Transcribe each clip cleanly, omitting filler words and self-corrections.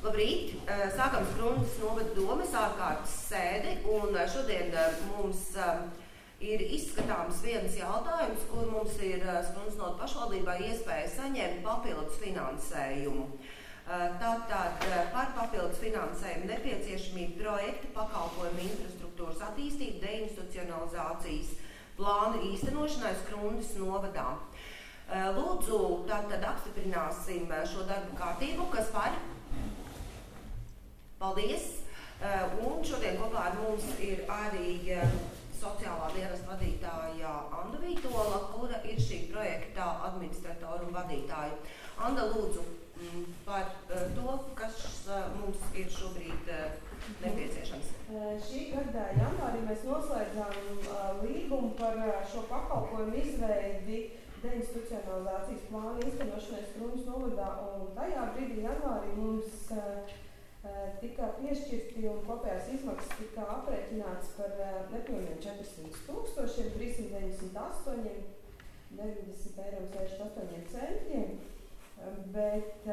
Labrīt! Sākam Skrundas novada domes ārkārtas sēdi, un šodien mums ir izskatāms viens jautājums, kur mums ir Skrundas novada pašvaldībai iespēja saņemt papildus finansējumu. Tātad par papildus finansējumu nepieciešamību projekta pakalpojumu infrastruktūras attīstību deinstitucionalizācijas plānu īstenošanai Skrundas novadā. Lūdzu, tātad apstiprināsim šo darbu kārtību, kas par? Paldies! Un šodien kopā ar mums ir arī sociālā dienesta vadītāja Anda Vītola, kura ir šī projekta administratora un vadītāja. Anda, lūdzu, par to, kas mums ir šobrīd nepieciešams. Šī gada janvārī mēs noslēdzām līgumu par šo pakalpojumu izveidi deinstitucionalizācijas plānu īstenošanai Skrundas novadā, un tajā brīdī janvārī mums tika piešķirti un kopējās izmaksas tika aprēķināts par nepilniem 400 398,90 €, bet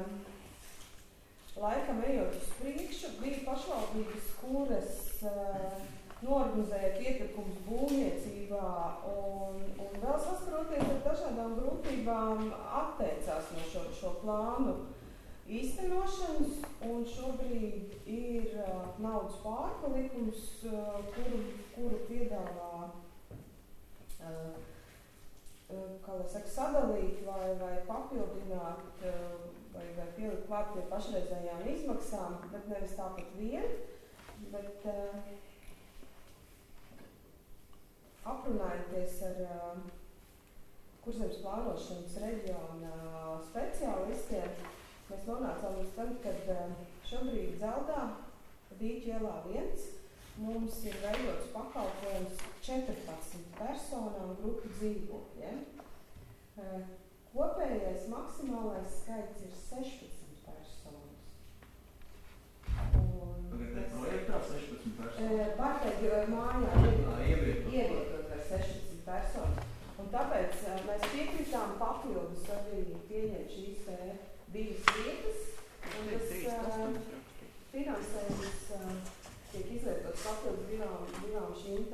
laikam ejot uz priekšu, bija pašvaldības, kuras norganizējot iepirkumus būvniecībā un vēl saskaroties ar dažādām grūtībām atteicās no šo plānu īstenošanas, un šobrīd ir naudas pārpalikums, kuru piedāvā sadalīt vai papildināt vai pielikt klāt pie pašreizējām izmaksām, bet nevis tāpat vien, bet aprunājoties ar Kurzemes plānošanas reģiona speciālistiem, mēs nonācām līdz tam, kad šobrīd Zeldā, Dīķu ielā 1, mums ir veidots pakalpojums 14 personām grupu dzīvokļiem. Kopējais maksimālais skaits ir 16 personas. Tagad projektā 16 personas? Pārteikt mājā ievietot vai 16 personas. Un tāpēc mēs piekritām papildus arī pieņemt šīs divas vietas, un tas finansējums tiek izlietots papildus divām šīm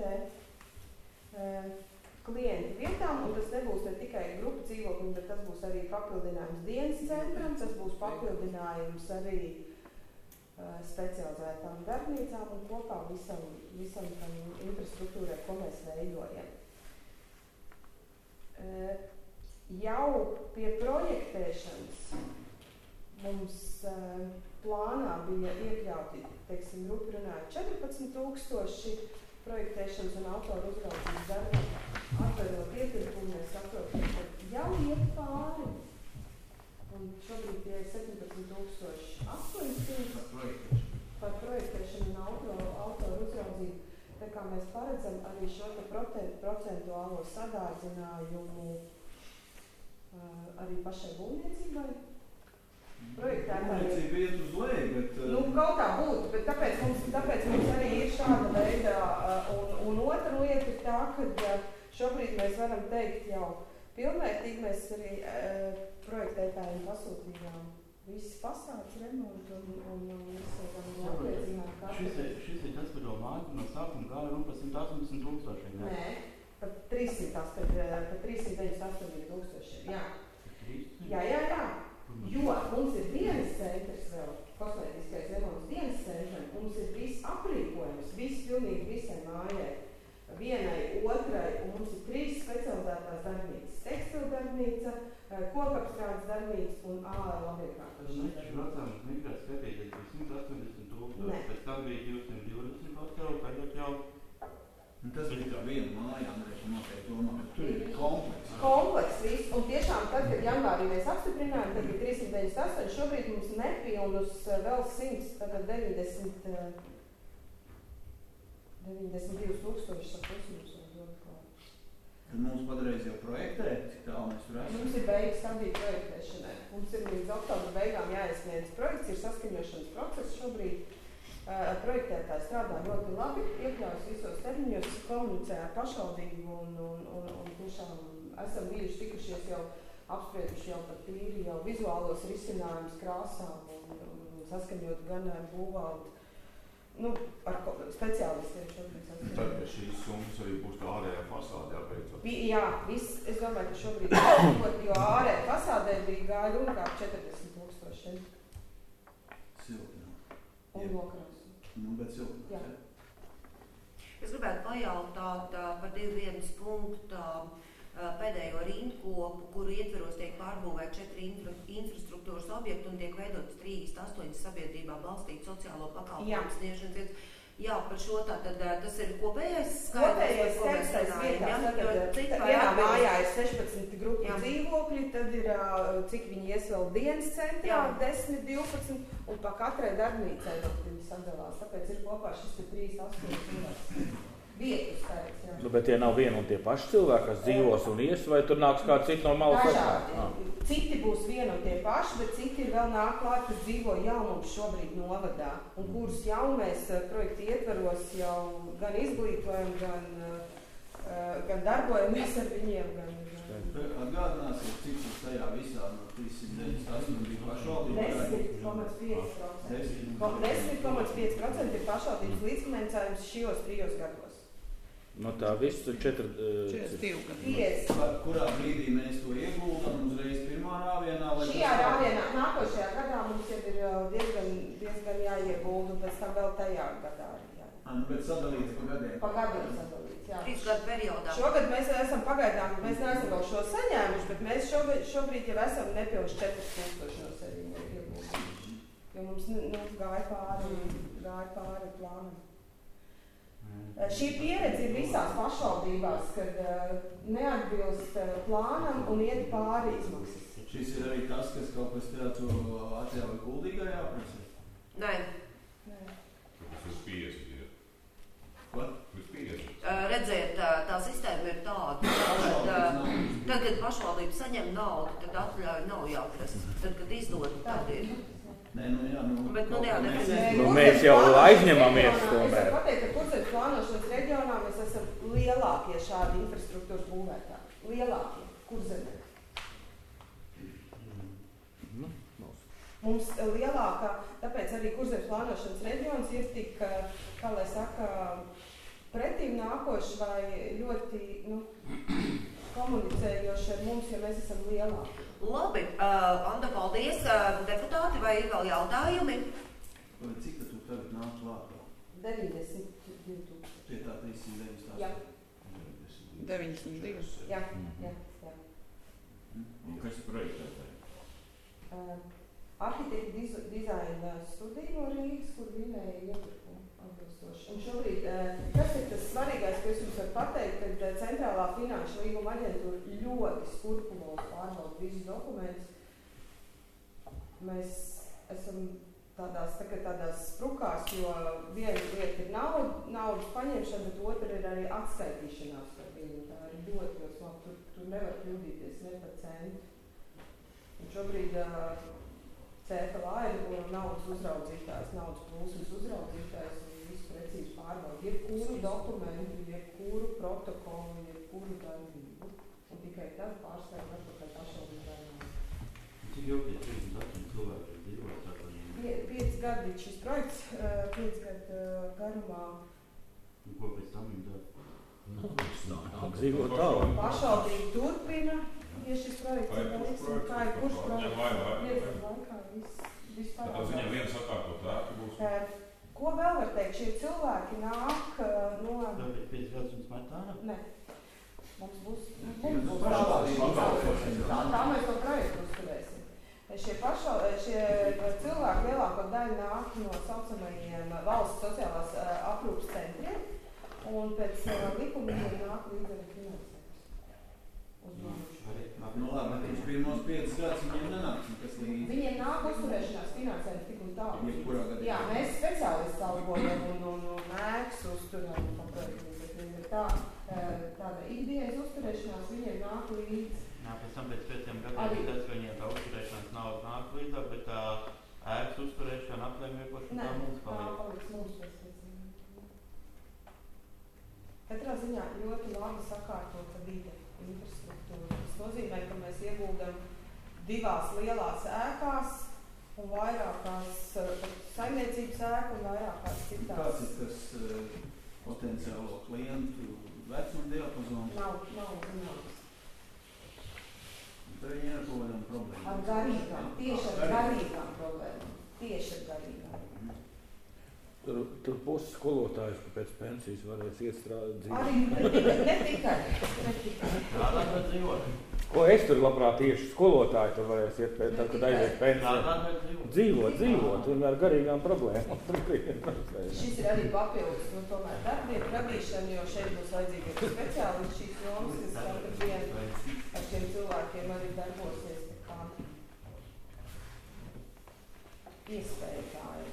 klientu vietām, un tas nebūs ne tikai grupu dzīvokļi, bet tas būs arī papildinājums dienas centram, tas būs papildinājums arī specializētām darbnīcām un kopā visam tam infrastruktūrai, ko mēs veidojam. Jau pie projektēšanas mums plānā bija iekļauti, grupi runāja 14,000 projektēšanas un autoru uzraudzības darbi. Atverot iepirkumu, mēs saprotam, ka jau iet pāri. Un šobrīd tie ir 17,800 par projektēšanu un autoru uzraudzību. Tā kā mēs paredzam arī šo procentuālo sadārdzinājumu arī pašai būvniecībai. Būvniecība iet uz leju, bet... Kaut tā būtu, bet tāpēc mums arī ir šāda veida. Un otra lieta ir tā, ka šobrīd mēs varam teikt jau pilnvērtīgi, mēs arī projektētājiem pasūtījām visas fasādes remontu un visam apliecināt katru. Šis ir tas, par to māju no sākuma gāja runa par 180,000. Nē, par 398,000, jā. Jā. Jo mums ir dienas centrs vēl, kosmētiskais remonts dienas centram, mums ir viss aprīkojums, pilnīgi visai mājai, vienai, otrai, un mums ir 3 specializētās darbnīcas, tekstilu darbnīca, kokapstrādes darbnīca un ārā labiekārtošanas darbnīca. Vecām migrās skatīties bija 180,000, pēc tam bija 220 atkal, tagad jau... Tas bija kā viena māja, Andrēs, noteikti domā, ka tur ir kompleks. Kompleks viss, un tiešām tad, kad janvārī mēs apstiprinājām, tad bija 398, šobrīd mums nepilnus vēl 100, tagad 92,000 mums var dot klāt. Tad mums patreiz jau projektē, cik tālu mēs tur esam? Mums ir beigas stadija projektēšanai. Mums ir līdz oktobra beigām jāiesniedz projekts, ir saskaņošanas process šobrīd. Projektētāji strādā ļoti labi, iekļaujas visos termiņos, komunicē ar pašvaldību un tiešām esam bijuši tikušies jau apsprieduši jau par tīri jau vizuālos risinājumus krāsām un saskaņot gan ar būvvaldi, ar speciālistiem šobrīd saskaņot. Tad pie šīs summas arī būs tā ārējā fasāde jābeidzot. Jā, es domāju, ka šobrīd ir, jo ārējā fasādē bija gāja runa kā 40,000. Siltināt. Un nokrāsu. Bet siltināt. Jā. Es gribētu pajautāt par 2.1 punktu pēdējo rindkopu, kuru ietveros tiek pārbūvēt 4 infrastruktūras objekti un tiek veidotas 38 sabiedrībā balstīt sociālo pakalpojumu sniegšanas vietas. Jā, par šo tātad tas ir kopējais skaidrs. Kopējais skaidrs vietās. Tad vienā mājā ir 16 grupu dzīvokļi, tad ir, cik viņi ies vēl dienas centrā, 10, 12, un pa katrai darbnīcai viņi sadalās. Tāpēc ir kopā šis 3-8 cilvēks. Vietu skaidrs, jā. Bet tie nav vieni un tie paši cilvēki, kas dzīvos un ies, vai tur nāks kāds cits no malas? Dažādi. Citi būs vieni un tie paši, bet citi ir vēl nāk klāt, kas dzīvo jau mums šobrīd novadā. Un kurus jau mēs projekta ietvaros jau gan izglītojam, gan darbojamies ar viņiem. Atgādināsiet, cik tas tajā visā no 398 bija pašvaldības? 10,5% ir pašvaldības līdzfinansējums šajos 3 gados. No tā viss ir 42 gadi. Kurā brīdī mēs to ieguldam uzreiz pirmā rāvienā? Šajā rāvienā, nākošajā gadā mums jau ir diezgan jāiegulda, un pēc tam vēl tajā gadā arī. Bet sadalīts pa gadiem? Pa gadiem sadalīts, jā. 3 gadu periodā. Šogad mēs esam pagaidām, mēs neesam vēl šo saņēmuši, bet mēs šobrīd jau esam nepilnīgi 4,000 no sevi ieguldījuši. Jo mums gāja pāri plānam. Šī pieredze ir visās pašvaldībās, kad neatbilst plānam un iet pāri izmaksas. Šis ir arī tas, kas kaut kas tādu atļauj kuldīgajā prasē? Nē. Tas ir 50 ir. Ko? Tas 50. Redziet, tā sistēma ir tāda, tad, kad pašvaldība saņem naudu, tad atļauj nav jāprasa. Tad, kad izdod, tad ir. Nē, Bet mēs jau aizņemamies tomēr. Es varu pateikt, ka Kurzemes plānošanas reģionā mēs esam lielākie šādi infrastruktūras būvētāji. Lielākie Kurzemē. Mums lielākā, tāpēc arī Kurzemes plānošanas reģions ir tik, kā lai saka, pretīm nākoši vai ļoti, komunicējoši ar mums, jo mēs esam lielāki. Labi, Anda, paldies. Deputāti, vai ir vēl jautājumi? Cik tad tu tagad nāk klāt? 92,000. Tie tā 398? Jā. 92. Jā. Un kas ir projektētāji? Arhitekta dizaina studija no Rīgas, kur vinēja iepirkumu atbilstoši. Un šobrīd, kas ir tas svarīgais, ko es jums varu pateikt, kad Centrālā finanšu līguma aģentūra ļoti skurpulos pārbauda visus dokumentus. Mēs esam tādās sprukās, jo viena lieta ir naudas paņemšana, bet otra ir arī atskaitīšanās par viņu. Tā ir ļoti, jo smagi, tur nevar kļūdīties ne par centu. Un šobrīd CFLA ir naudas uzraudzītājs, naudas plūsmas uzraudzītājs un visu precīzi pārbauda. Jebkuru dokumentu, jebkuru protokolu, jebkuru darbību. Un tikai tad pārstāv atpakaļ pašvaldībai naudu. Cik ilgi ir 38 cilvēki ir dzīvot tā kā viņiem? 5 gadi bija šis projekts, 5 gadu garumā. Un ko pēc tam viņi dara? Dzīvot tālāk. Pašvaldība turpina. Ja šis projekts ir veiksim, kā ir kurš projekts laikā viss pārāk. Tad viņam viens sakārtot ēku būs? Ko vēl var teikt? Šie cilvēki nāk no... Tā bija 5 gadus un smetāna? Nē. Mums būs tā mēs to projektu uzturēsim. Šie cilvēki lielāko daļu nāk no saucamajiem valsts sociālās aprūpas centriem, un pēc likuma viņiem nāk līdz arī finansējums. Labi, bet uz pirmos 5 gadus viņiem nenāks nekas līdzi. Viņiem nāk uzturēšanās finansējums tik un tā. Jebkurā gadījumā. Jā, mēs speciālisti algojam un ēkas uzturam. Tāda ikdienas uzturēšanās viņiem nāk līdzi. Jā, pēc tam pēc 5 gadiem tas, ka viņiem tā uzturēšanās nauda nāk līdzāk, bet tā ēkas uzturēšana aplēm vienkārši tā mums paliek. Nē, tā paliks mums pēc. Katrā ziņā ļoti labi sakārtota vide, infrastruktūra. Tas nozīmē, ka mēs ieguldam 2 lielās ēkās un vairākās saimniecības ēku un vairākās citās. Kāds ir tas potenciālo klientu vecuma diapazons? Nav zināms. Tur ir jāpavadām problēma. Ar garīgām, tieši ar garīgām problēmām. Tieši ar garīgām. Tur puses skolotājus, ka pēc pensijas varēs iet strādāt dzīvē. Arī ne tikai. Strādāt vai dzīvot? Ko es tur labprāt tieši skolotāji tur varēs iet pēc, tad, kad aiziet pensiju. Strādāt vai dzīvot? Dzīvot un ar garīgām problēmām. Šis ir arī papildus, tomēr darbvietu radīšana, jo šeit būs vajadzīgi speciālisti šīs jomas, kas katru dienu ar šiem cilvēkiem arī darbosies tā kā iespējatāji.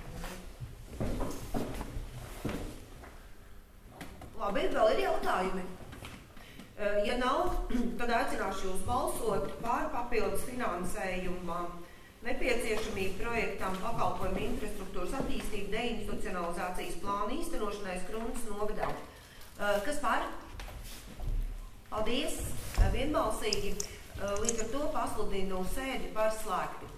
Labi, vēl ir jautājumi. Ja nav, tad aicināšu jūs balsot par papildus finansējuma nepieciešamību projektām pakalpojumu infrastruktūras attīstību deinstitucionalizācijas plānu īstenošanai Skrunas novadā. Kas par? Paldies, vienbalsīgi. Līdz ar to pasludinu sēdi par slēgtu.